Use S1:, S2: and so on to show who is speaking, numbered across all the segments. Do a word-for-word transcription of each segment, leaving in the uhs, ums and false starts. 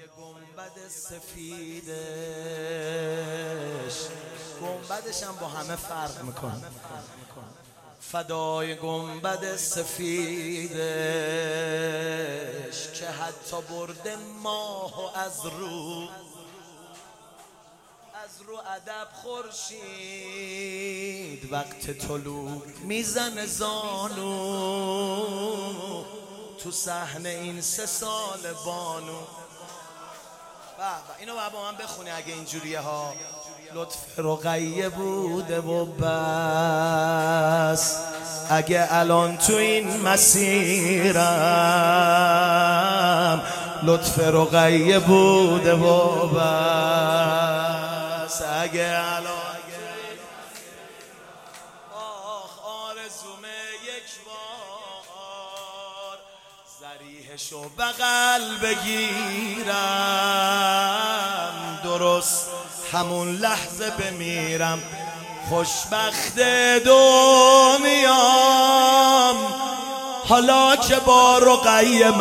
S1: گنبد سفیدش، گنبدش هم با همه فرق میکنه. فدای گنبد سفیدش که حتی برده ماه و از رو از رو ادب خورشید وقت طلوع میزنه زانو تو صحنه این سه سال بانو. بابا اینو باید با من بخونی اگه اینجوریه ها. لطف رقیه بوده و بس، اگه الان تو این مسیرم لطف رقیه بوده و بس، اگه الان آخ آرزومه یک بار ضریحشو بغل بگیرم، درست همون لحظه بمیرم. خوشبخت دنیام حالا که با رقیه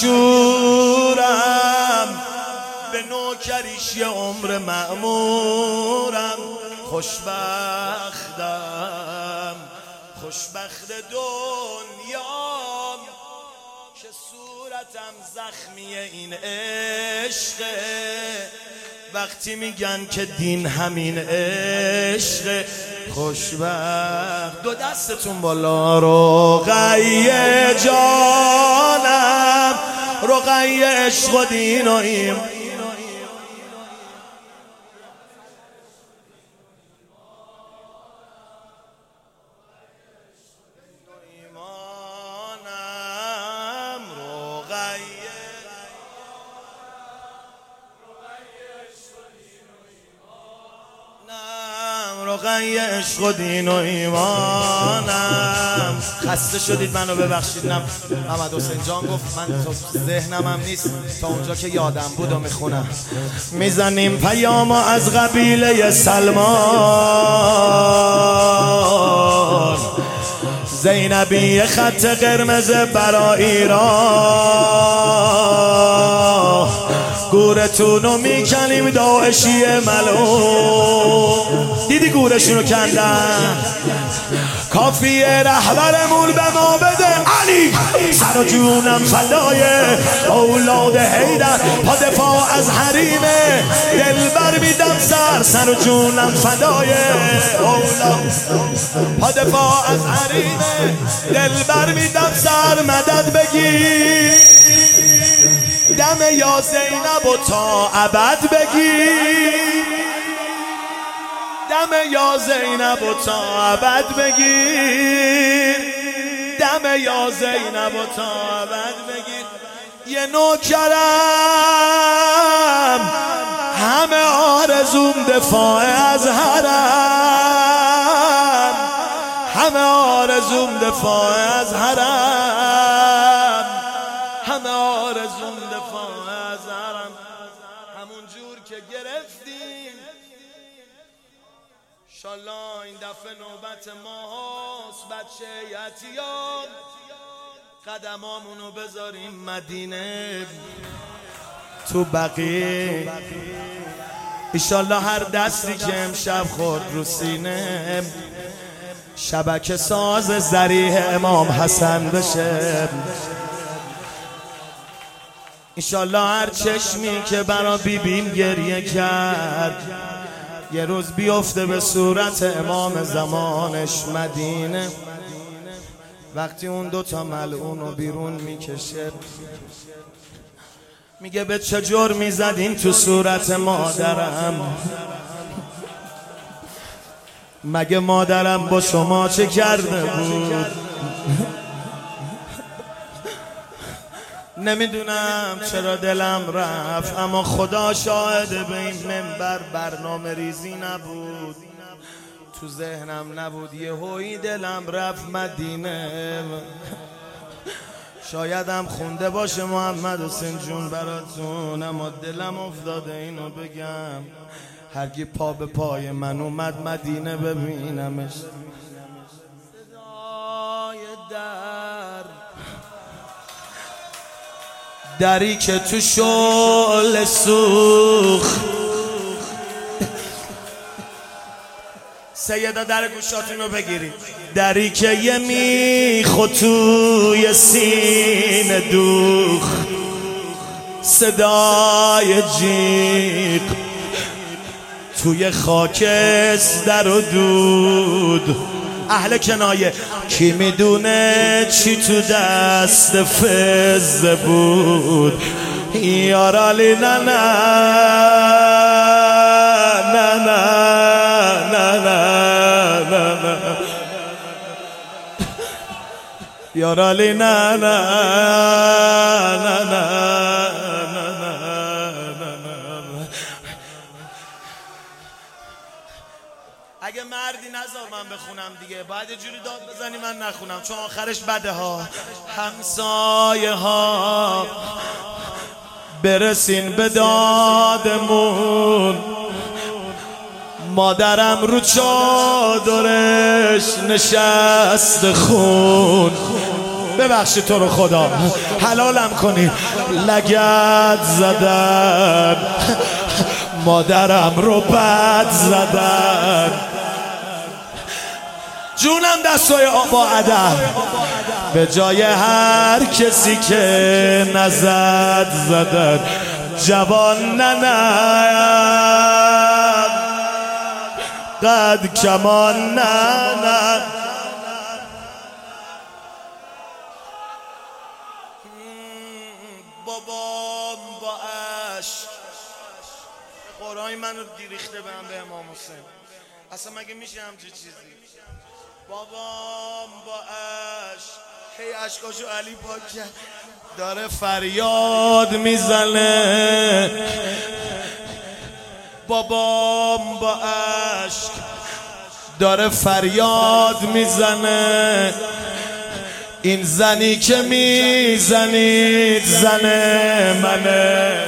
S1: محشورم، به نوکریش یه عمر مأمورم. خوشبختم خوشبخت دنیام که صورتم زخمی این عشقه، وقتی میگن که دین همین عشق. خوشبخت دو دستتون بالا. رقیه جانم، رقیه عشق و دین و ایمان، رقیه عشق و دین و ایمانم. خسته شدید منو ببخشید. نم محمد حسین جان گفت من تو ذهنم هم نیست، تا اونجا که یادم بود و میخونم. میزنیم پیامو از قبیله سلمان، زینبی خط قرمز برا ایران، گورتونو میکنیم داعشی ملعون. دیدی گورشونو کندن؟ کافیه رهبرمون به ما بده علی، سر و جونم فدای اولاد حیدر، پا دفاع از حریمه دلبر میدم سر، سر و جونم فدای اولاد، پا دفاع از حریمه دلبر میدم سر. مدد بگیر دم یا زینب و تا ابد بگیر، دم یا زینب و تا ابد بگیر، دم یا زینب و تا ابد بگیر. یه نوکرم همه آرزوم دفاع از حرم، همه آرزوم دفاع از حرم، همه آرزوم دفاع از حرم. همون جور که گرفتیم انشالله این دفعه نوبت ما هست. بچه یتیام قدمامونو بذاریم مدینه تو بقیه. انشالله هر دستی که امشب خورد رو سینه شبکه ساز ضریح امام حسن بشه. انشالله هر چشمی که برا بیبیم گریه کرد یه روز بیفته به صورت امام زمانش مدینه. وقتی اون دوتا ملعونو بیرون میکشه میگه به چه جرمی زدین تو صورت مادرم؟ مگه مادرم با شما چه کرده بود؟ نمیدونم چرا دلم رفت، اما خدا شاهده به این منبر برنامه ریزی نبود، تو ذهنم نبود. یه هوی دلم رفت مدینه. شایدم خونده باشه محمد حسین جون براتون، اما دلم افتاده اینو بگم، هرگی پا به پای من اومد مدینه ببینمش. صدای در دری که تو شعله سوخت. سیدا در گوشاتون رو بگیرید. دری که یه میخ و توی سینه دوخت، صدای جیغ توی خاکستر و دود. اهل کنایه کی میدونه چی تو دست فزه بود. یارالی نه نه نه نه نه نه نه یارالی نه نه نه نه. اگه مردی نذار من بخونم دیگه، باید یه جوری داد بزنی من نخونم، چون آخرش بده ها. همسایه ها برسین به دادمون، مادرم رو چادرش نشست خون. ببخشید تو رو خدا، حلالم کنی. لگد زدن مادرم رو بد زدن. جونم دستای با ادب به جای هر کسی که نزد زدن. جوان نه قد کمان نه نه. بابام با عشق قرآن منو دیریخته بهم به امام حسین. اصلا مگه میشه همچه چیزی؟ بابام با عشق هی عشقاشو علی پاک کرد، داره فریاد میزنه. بابام با عشق داره فریاد میزنه. این زنی که میزنید زن منه.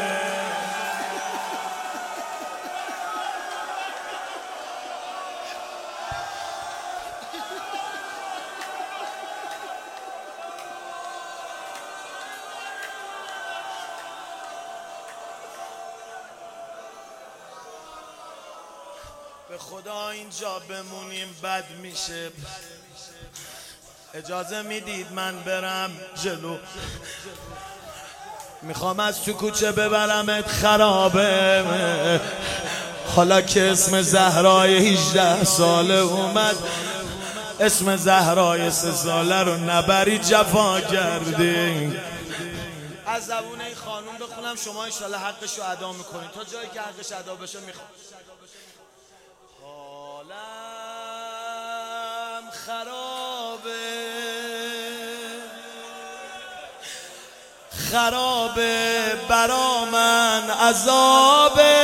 S1: به خدا اینجا بمونیم بد میشه. اجازه میدید من برم جلو؟ میخوام از تو کوچه ببرمت خرابه. حالا که اسم زهرای هجده ساله اومد، اسم زهرای سه ساله رو نبری جفا کردی. از زبون این خانوم بخونم، شما انشالله حقش رو ادا میکنید. تا جایی که حقش ادا بشه میخوام. حالم خرابه خرابه برا من عذابه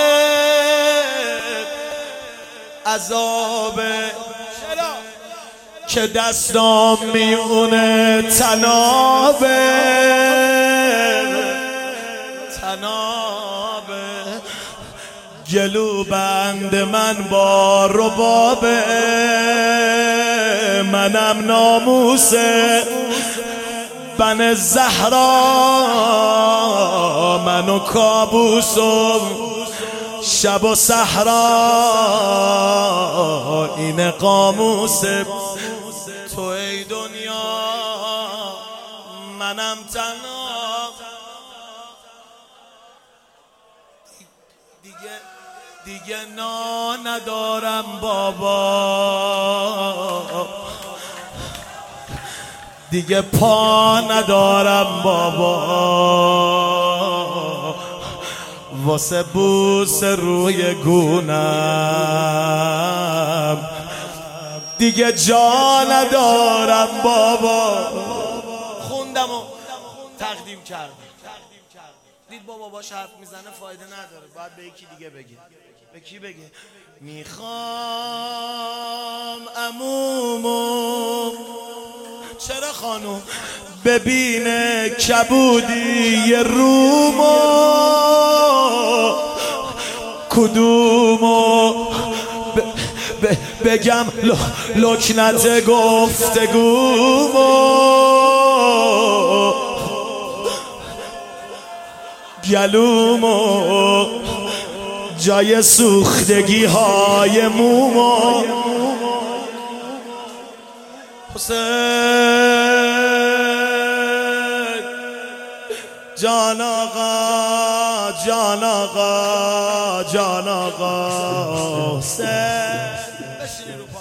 S1: عذابه. چرا؟ که دستام میونه تنابه تنابه. گلو بند من با ربابه، منم ناموسه بن زهرا، منو کابوسم شب و صحرا. این قاموسه تو ای دنیا، منم تنها. دیگه دیگه نا ندارم بابا، دیگه پا ندارم بابا، واسه بوس روی گونم دیگه جا ندارم بابا. خوندم و تقدیم کردم. دید بابا باش حرف میزنه فایده نداره، باید به یکی دیگه بگه. به کی بگه؟ میخوام عمومو. چرا خانوم؟ ببینه کبودی رومو کدومو ب... ب... بگم ل... لکنت گفتگومو گلومو جای سوختگی های مومو حسین جان آقا جان آقا جان آقا حسین